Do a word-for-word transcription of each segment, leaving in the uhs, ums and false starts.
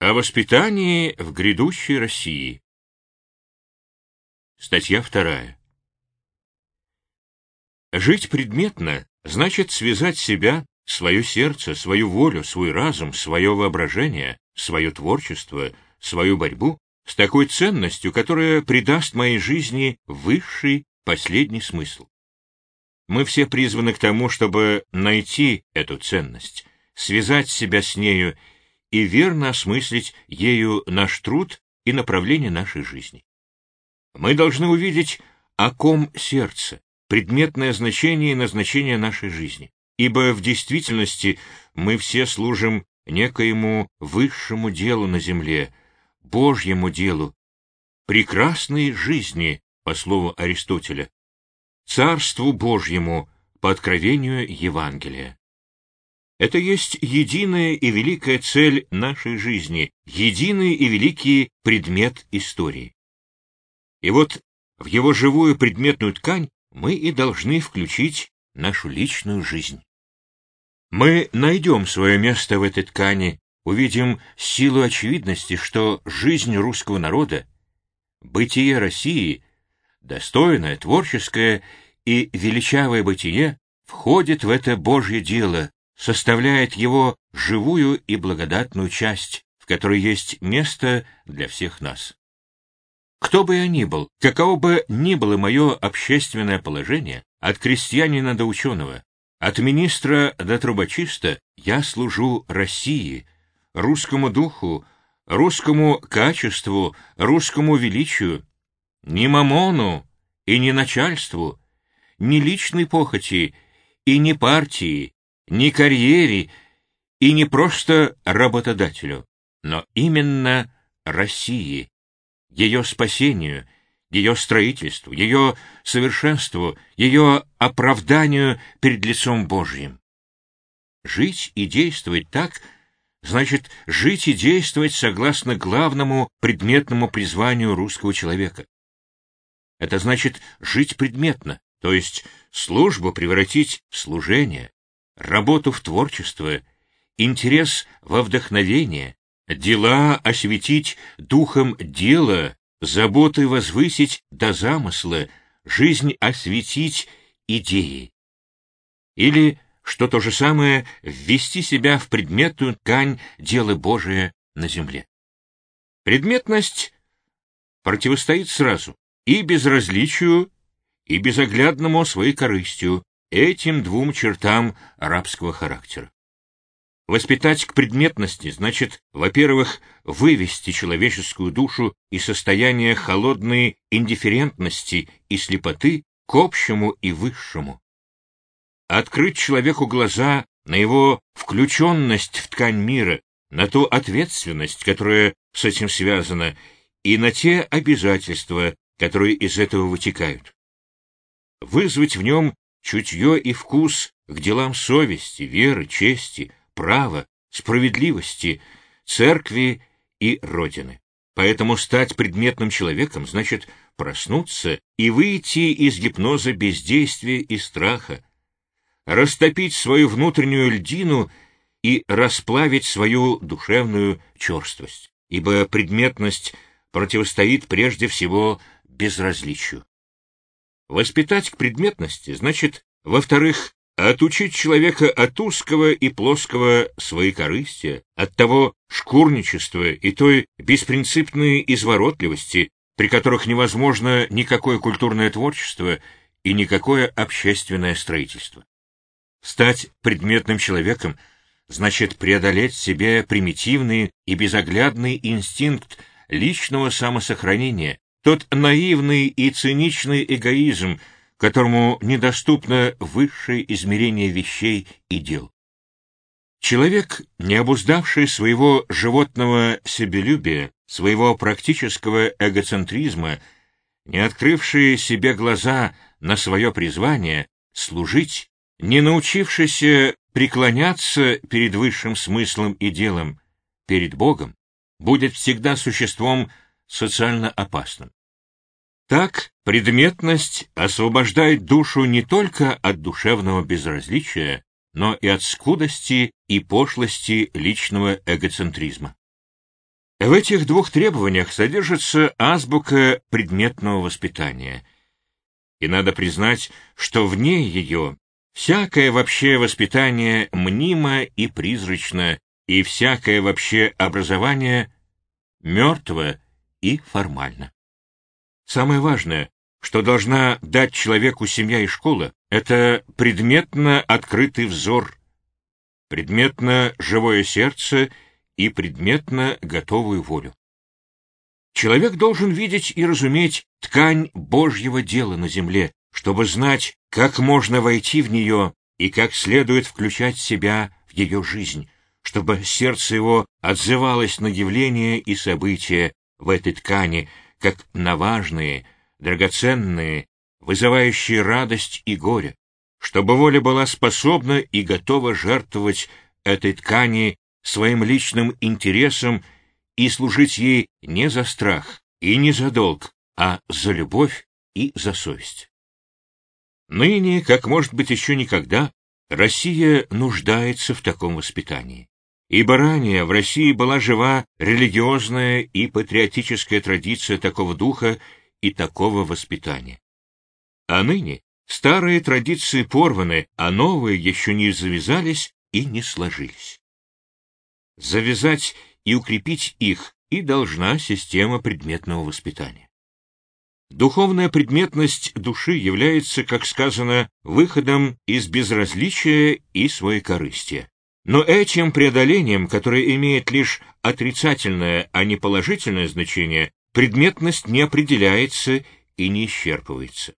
О воспитании в грядущей России. Статья вторая. Жить предметно значит связать себя, свое сердце, свою волю, свой разум, свое воображение, свое творчество, свою борьбу с такой ценностью, которая придаст моей жизни высший, последний смысл. Мы все призваны к тому, чтобы найти эту ценность, связать себя с нею и верно осмыслить ею наш труд и направление нашей жизни. Мы должны увидеть, о ком сердце, предметное значение и назначение нашей жизни, ибо в действительности мы все служим некоему высшему делу на земле, Божьему делу, прекрасной жизни, по слову Аристотеля, Царству Божьему, по откровению Евангелия. Это есть единая и великая цель нашей жизни, единый и великий предмет истории. И вот в его живую предметную ткань мы и должны включить нашу личную жизнь. Мы найдем свое место в этой ткани, увидим силу очевидности, что жизнь русского народа, бытие России, достойное, творческое и величавое бытие входит в это Божье дело, составляет его живую и благодатную часть, в которой есть место для всех нас. Кто бы я ни был, каково бы ни было мое общественное положение, от крестьянина до ученого, от министра до трубочиста, я служу России, русскому духу, русскому качеству, русскому величию, ни мамону и ни начальству, ни личной похоти и ни партии, ни карьере и не просто работодателю, но именно России, ее спасению, ее строительству, ее совершенству, ее оправданию перед лицом Божьим. Жить и действовать так значит жить и действовать согласно главному предметному призванию русского человека. Это значит жить предметно, то есть службу превратить в служение, работу в творчество, интерес во вдохновение, дела осветить духом дела, заботы возвысить до замысла, жизнь осветить идеей. Или, что то же самое, ввести себя в предметную ткань дела Божия на земле. Предметность противостоит сразу и безразличию, и безоглядному своей корыстью, этим двум чертам рабского характера. Воспитать к предметности значит, во-первых, вывести человеческую душу из состояния холодной индифферентности и слепоты к общему и высшему. Открыть человеку глаза на его включенность в ткань мира, на ту ответственность, которая с этим связана, и на те обязательства, которые из этого вытекают. Вызвать в нем чутье и вкус к делам совести, веры, чести, права, справедливости, церкви и Родины. Поэтому стать предметным человеком значит проснуться и выйти из гипноза бездействия и страха, растопить свою внутреннюю льдину и расплавить свою душевную черствость, ибо предметность противостоит прежде всего безразличию. Воспитать к предметности значит, во-вторых, отучить человека от узкого и плоского своекорыстия, от того шкурничества и той беспринципной изворотливости, при которых невозможно никакое культурное творчество и никакое общественное строительство. Стать предметным человеком значит преодолеть в себе примитивный и безоглядный инстинкт личного самосохранения, тот наивный и циничный эгоизм, которому недоступно высшее измерение вещей и дел. Человек, не обуздавший своего животного себелюбия, своего практического эгоцентризма, не открывший себе глаза на свое призвание служить, не научившийся преклоняться перед высшим смыслом и делом, перед Богом, будет всегда существом социально опасным. Так, предметность освобождает душу не только от душевного безразличия, но и от скудости и пошлости личного эгоцентризма. В этих двух требованиях содержится азбука предметного воспитания. И надо признать, что вне ее всякое вообще воспитание мнимо и призрачно, и всякое вообще образование мертво и формально. Самое важное, что должна дать человеку семья и школа, это предметно открытый взор, предметно живое сердце и предметно готовую волю. Человек должен видеть и разуметь ткань Божьего дела на земле, чтобы знать, как можно войти в нее и как следует включать себя в ее жизнь, чтобы сердце его отзывалось на явления и события в этой ткани, как на важные, драгоценные, вызывающие радость и горе, чтобы воля была способна и готова жертвовать этой ткани своим личным интересом и служить ей не за страх и не за долг, а за любовь и за совесть. Ныне, как может быть еще никогда, Россия нуждается в таком воспитании. Ибо ранее в России была жива религиозная и патриотическая традиция такого духа и такого воспитания. А ныне старые традиции порваны, а новые еще не завязались и не сложились. Завязать и укрепить их и должна система предметного воспитания. Духовная предметность души является, как сказано, выходом из безразличия и своекорыстия. Но этим преодолением, которое имеет лишь отрицательное, а не положительное значение, предметность не определяется и не исчерпывается.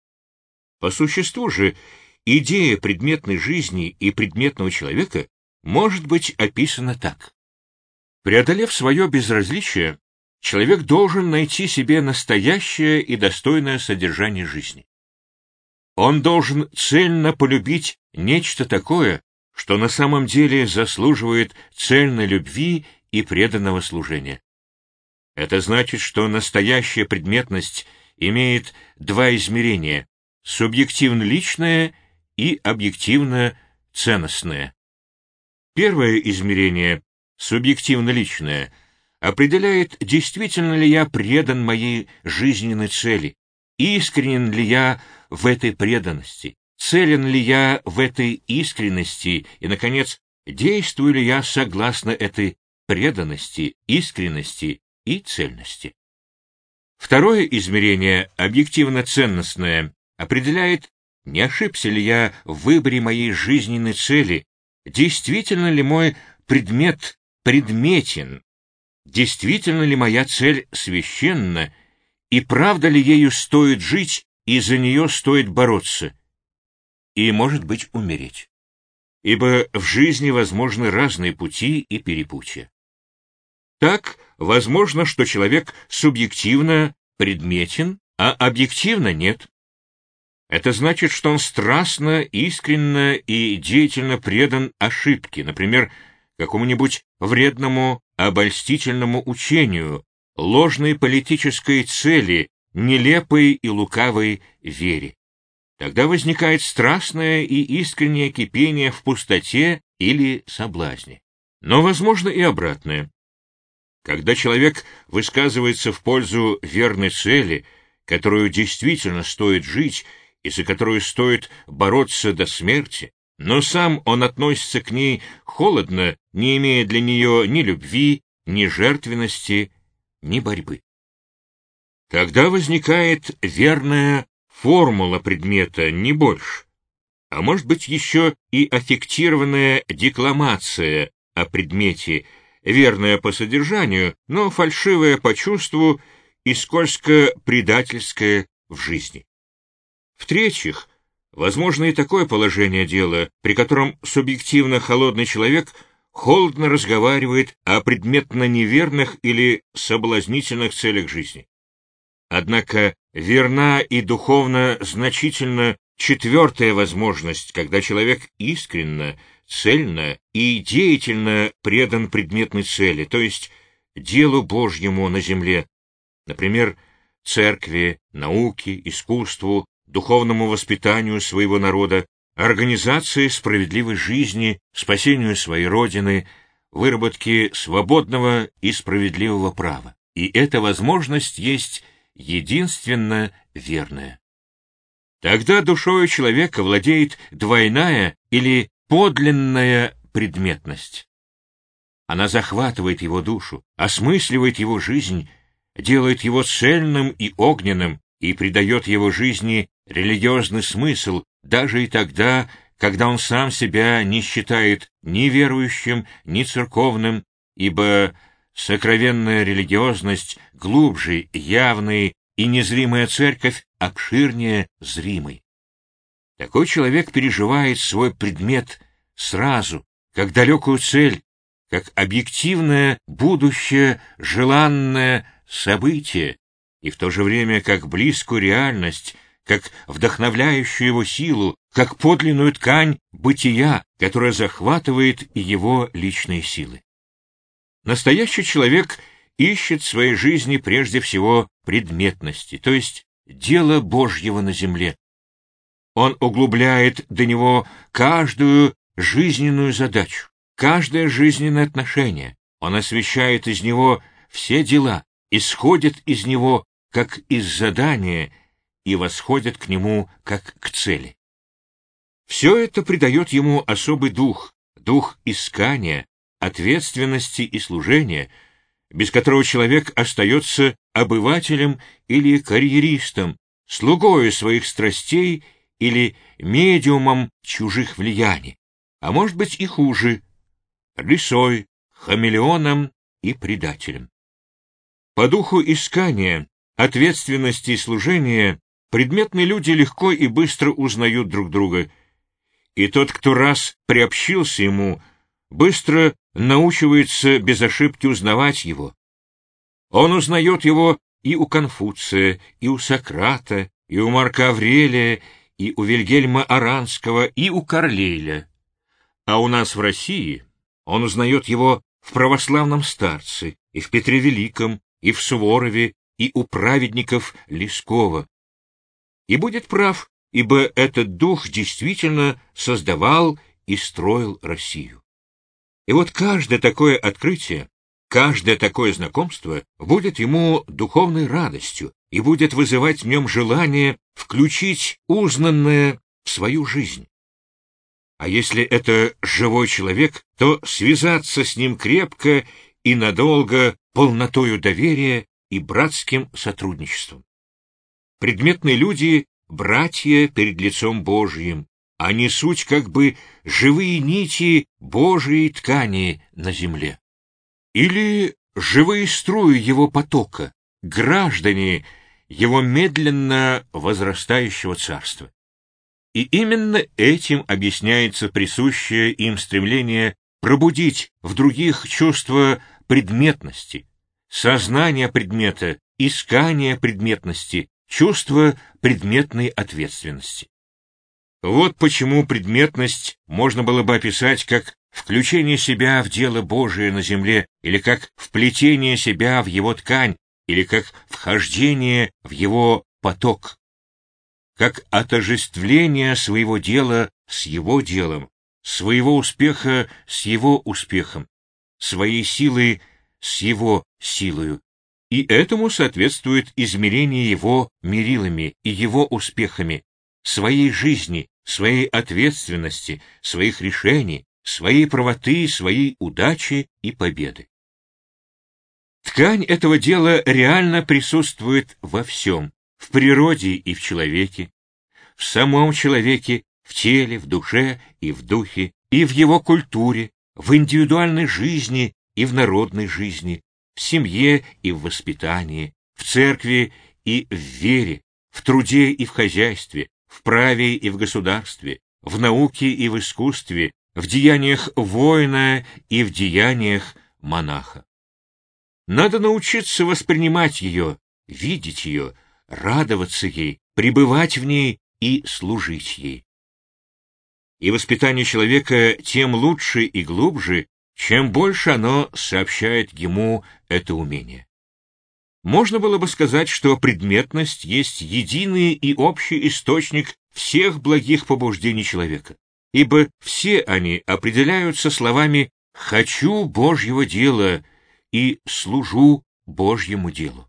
По существу же, идея предметной жизни и предметного человека может быть описана так. Преодолев свое безразличие, человек должен найти себе настоящее и достойное содержание жизни. Он должен цельно полюбить нечто такое, что на самом деле заслуживает цельной любви и преданного служения. Это значит, что настоящая предметность имеет два измерения — субъективно-личное и объективно-ценностное. Первое измерение, субъективно-личное, определяет, действительно ли я предан моей жизненной цели, искренен ли я в этой преданности, целен ли я в этой искренности и, наконец, действую ли я согласно этой преданности, искренности и цельности. Второе измерение, объективно-ценностное, определяет, не ошибся ли я в выборе моей жизненной цели, действительно ли мой предмет предметен, действительно ли моя цель священна, и правда ли ею стоит жить, и за нее стоит бороться, и, может быть, умереть. Ибо в жизни возможны разные пути и перепутья. Так, возможно, что человек субъективно предметен, а объективно нет. Это значит, что он страстно, искренно и деятельно предан ошибке, например, какому-нибудь вредному, обольстительному учению, ложной политической цели, нелепой и лукавой вере. Тогда возникает страстное и искреннее кипение в пустоте или соблазне. Но возможно и обратное. Когда человек высказывается в пользу верной цели, которую действительно стоит жить и за которую стоит бороться до смерти, но сам он относится к ней холодно, не имея для нее ни любви, ни жертвенности, ни борьбы. Тогда возникает верная формула предмета, не больше, а может быть еще и аффектированная декламация о предмете, верная по содержанию, но фальшивая по чувству и скользко-предательская в жизни. В-третьих, возможно и такое положение дела, при котором субъективно холодный человек холодно разговаривает о предметно неверных или соблазнительных целях жизни. Однако верна и духовно значительно четвертая возможность, когда человек искренно, цельно и деятельно предан предметной цели, то есть делу Божьему на земле, например, церкви, науке, искусству, духовному воспитанию своего народа, организации справедливой жизни, спасению своей родины, выработки свободного и справедливого права. И эта возможность есть единственно верная. Тогда душою человека владеет двойная или подлинная предметность. Она захватывает его душу, осмысливает его жизнь, делает его цельным и огненным и придает его жизни религиозный смысл, даже и тогда, когда он сам себя не считает ни верующим, ни церковным, ибо сокровенная религиозность глубже явной, и незримая церковь обширнее зримой. Такой человек переживает свой предмет сразу, как далекую цель, как объективное, будущее, желанное событие, и в то же время как близкую реальность, как вдохновляющую его силу, как подлинную ткань бытия, которая захватывает и его личные силы. Настоящий человек ищет в своей жизни прежде всего предметности, то есть дело Божьего на земле. Он углубляет до него каждую жизненную задачу, каждое жизненное отношение. Он освещает из него все дела, исходит из него как из задания и восходит к нему как к цели. Все это придает ему особый дух, дух искания, ответственности и служения, без которого человек остается обывателем или карьеристом, слугою своих страстей или медиумом чужих влияний, а может быть и хуже, лисой, хамелеоном и предателем. По духу искания, ответственности и служения предметные люди легко и быстро узнают друг друга, и тот, кто раз приобщился ему, быстро научивается без ошибки узнавать его. Он узнает его и у Конфуция, и у Сократа, и у Марка Аврелия, и у Вильгельма Оранского, и у Карлейля. А у нас в России он узнает его в православном старце, и в Петре Великом, и в Суворове, и у праведников Лескова. И будет прав, ибо этот дух действительно создавал и строил Россию. И вот каждое такое открытие, каждое такое знакомство будет ему духовной радостью и будет вызывать в нем желание включить узнанное в свою жизнь. А если это живой человек, то связаться с ним крепко и надолго полнотою доверия и братским сотрудничеством. Предметные люди — братья перед лицом Божьим, они суть как бы живые нити Божьей ткани на земле. Или живые струи его потока, граждане его медленно возрастающего царства. И именно этим объясняется присущее им стремление пробудить в других чувство предметности, сознание предмета, искание предметности, чувство предметной ответственности. Вот почему предметность можно было бы описать как включение себя в дело Божие на земле, или как вплетение себя в его ткань, или как вхождение в его поток, как отождествление своего дела с его делом, своего успеха с его успехом, своей силы с его силою. И этому соответствует измерение его мерилами и его успехами, своей жизни, своей ответственности, своих решений, своей правоты, своей удачи и победы. Ткань этого дела реально присутствует во всем, в природе и в человеке, в самом человеке, в теле, в душе и в духе, и в его культуре, в индивидуальной жизни и в народной жизни, в семье и в воспитании, в церкви и в вере, в труде и в хозяйстве, в праве и в государстве, в науке и в искусстве, в деяниях воина и в деяниях монаха. Надо научиться воспринимать ее, видеть ее, радоваться ей, пребывать в ней и служить ей. И воспитание человека тем лучше и глубже, чем больше оно сообщает ему это умение. Можно было бы сказать, что предметность есть единый и общий источник всех благих побуждений человека, ибо все они определяются словами «Хочу Божьего дела и служу Божьему делу».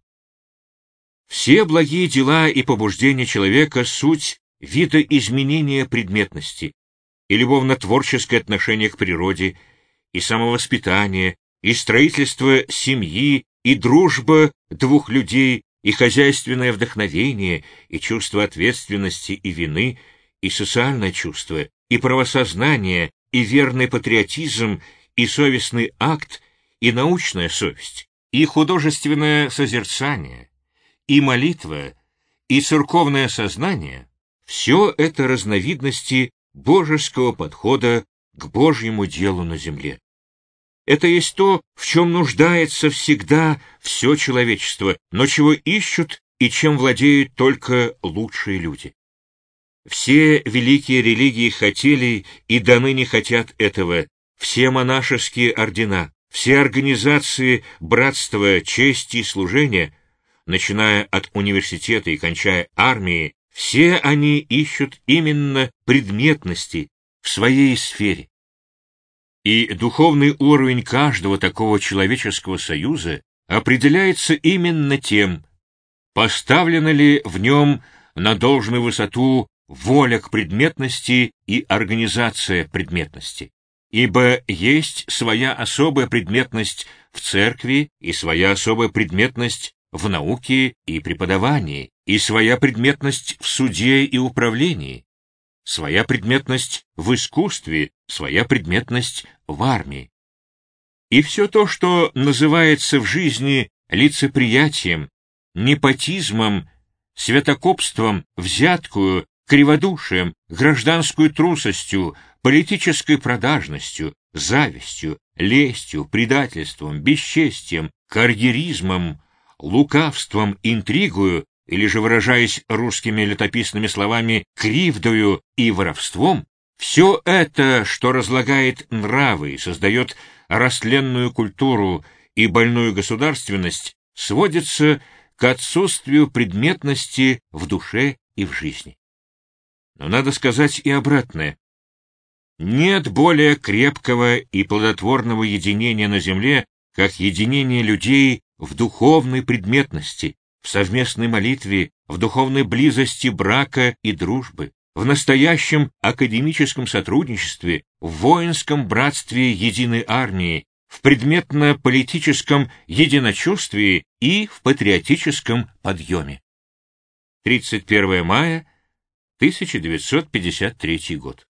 Все благие дела и побуждения человека — суть видоизменения предметности, и любовно-творческое отношение к природе, и самовоспитание, и строительство семьи, и дружба двух людей, и хозяйственное вдохновение, и чувство ответственности и вины, и социальное чувство, и правосознание, и верный патриотизм, и совестный акт, и научная совесть, и художественное созерцание, и молитва, и церковное сознание — все это разновидности божеского подхода к Божьему делу на земле. Это есть то, в чем нуждается всегда все человечество, но чего ищут и чем владеют только лучшие люди. Все великие религии хотели и до ныне хотят этого, все монашеские ордена, все организации братства, чести и служения, начиная от университета и кончая армией, все они ищут именно предметности в своей сфере. И духовный уровень каждого такого человеческого союза определяется именно тем, поставлена ли в нем на должную высоту воля к предметности и организация предметности. Ибо есть своя особая предметность в церкви и своя особая предметность в науке и преподавании, и своя предметность в суде и управлении, своя предметность в искусстве, своя предметность в армии. И все то, что называется в жизни лицеприятием, непотизмом, святокопством, взяткую, криводушием, гражданскую трусостью, политической продажностью, завистью, лестью, предательством, бесчестием, карьеризмом, лукавством, интригою, или же, выражаясь русскими летописными словами, кривдою и воровством, все это, что разлагает нравы и создает растленную культуру и больную государственность, сводится к отсутствию предметности в душе и в жизни. Но надо сказать и обратное. Нет более крепкого и плодотворного единения на земле, как единение людей в духовной предметности, в совместной молитве, в духовной близости брака и дружбы, в настоящем академическом сотрудничестве, в воинском братстве единой армии, в предметно-политическом единочувствии и в патриотическом подъеме. тридцать первое мая тысяча девятьсот пятьдесят третий год.